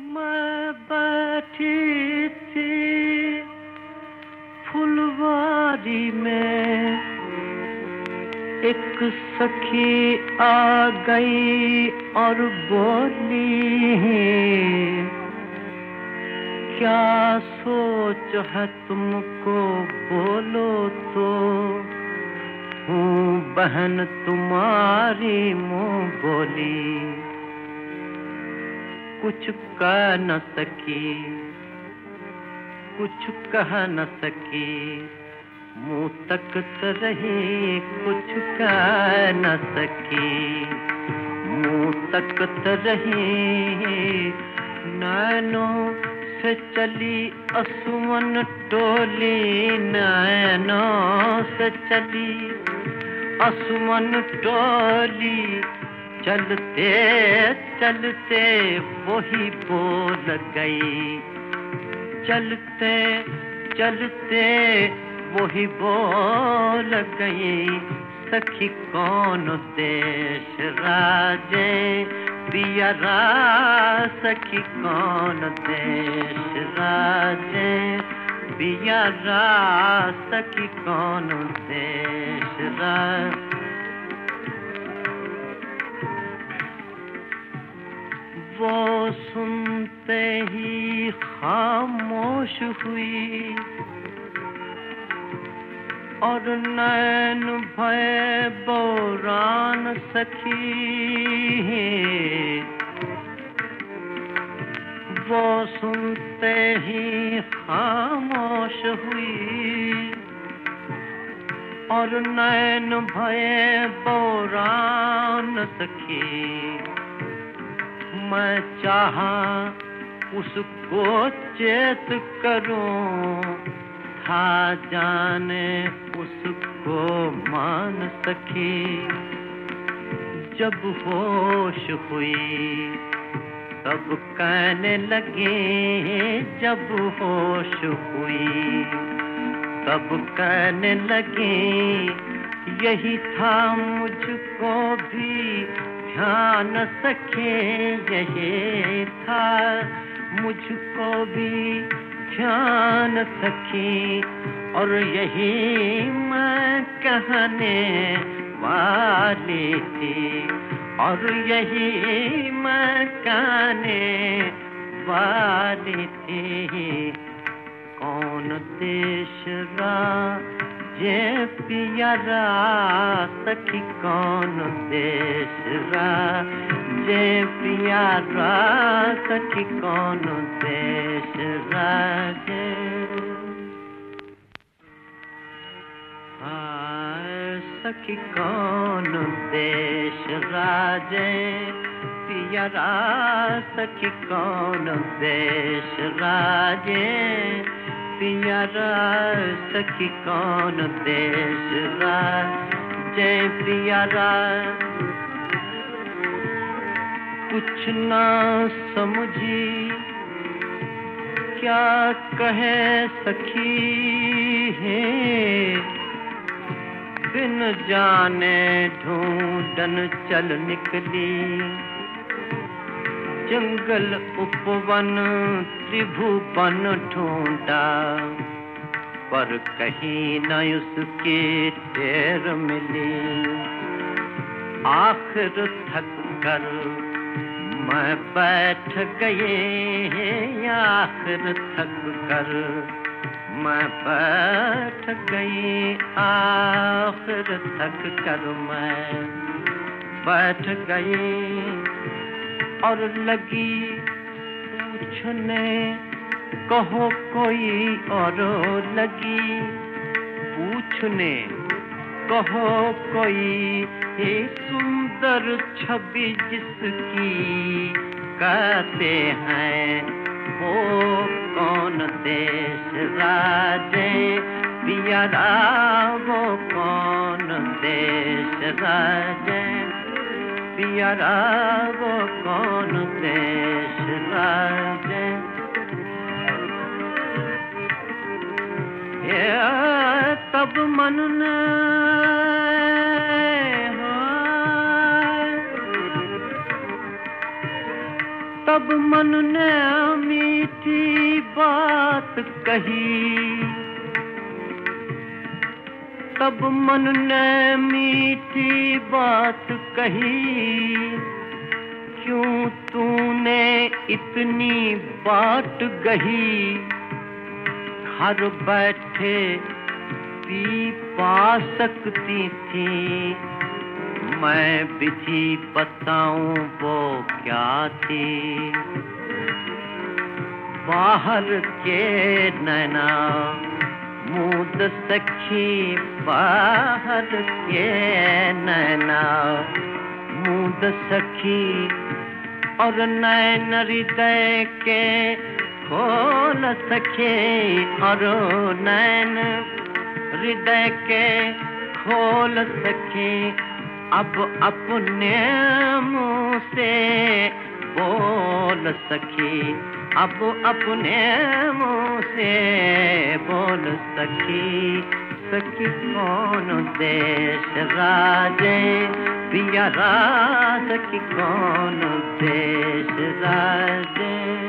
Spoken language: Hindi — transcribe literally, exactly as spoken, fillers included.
मैं बैठी थी फुलवारी में, एक सखी आ गई और बोली, क्या सोच है तुमको बोलो तो, हूँ बहन तुम्हारी मुँह बोली। कुछ कह न सकी, कुछ कह न सकी, मुँह तकत रही, कुछ कह न सकी, मुँह तकत रही। नैनों से चली असुमन टोली, नैनों से चली असुमन टोली। चलते चलते वही बोल गई, चलते चलते वही बोल गई। सखी कौन देश राजे पियरा, सखी कौन देश राजे पियरा, सखी कौन देश राजे। वो सुनते ही खामोश हुई और नैन भय बोरान सखी। वो सुनते ही खामोश हुई और नैन भय बोरान सखी। मैं चाहा उसको चेत करूं, था जाने उसको मान सकी। जब होश हुई तब कहने लगी, जब होश हुई तब कहने लगी। यही था मुझको भी ध्यान सखे, यही था मुझको भी ध्यान सखी। और यही मैं कहने वाली थी, और यही मैं कहने वाली थी। कौन देश राजे पियरा, सखी कौन देश राजे पियरा, सखी कौन देश राजे। हाय सखी कौन देश राजे पियरा, सखी कौन देश राजे पियरा, सखी कौन देश राजे पियरा। कुछ ना समझी क्या कहे सखी है, बिन जाने ढूंढन चल निकली। जंगल उपवन त्रिभुवन ढूंढा, पर कहीं न उसकी टेर मिली। आखिर थक कर मैं बैठ गई, आखिर थक कर मैं बैठ गई, आखिर थक कर मैं बैठ गई। और लगी पूछने कहो कोई और, लगी पूछने कहो कोई। हे सुंदर छवि जिसकी कहते हैं, वो कौन देश राजे पियरा, वो कौन देश राजे पियरा, वो कौन देश राजे। ये तब मन ने तब मन ने मीठी बात कही, तब मन ने मीठी बात कही, क्यों तूने इतनी बाट गही, घर बैठे पी पा सकती थी, मैं विधि बताऊं वो क्या थी। बाहर के नैना मूंद सखी, बाहर के नैना मूंद सखी, और नैन हृदय के खोल सके, और नैन हृदय के खोल सके। अब अपने मुंह से बोल सकी, अब अपने मुंह से बोल सकी। सखी कौन देश राजे पिया राज, सखी कौन देश राजे।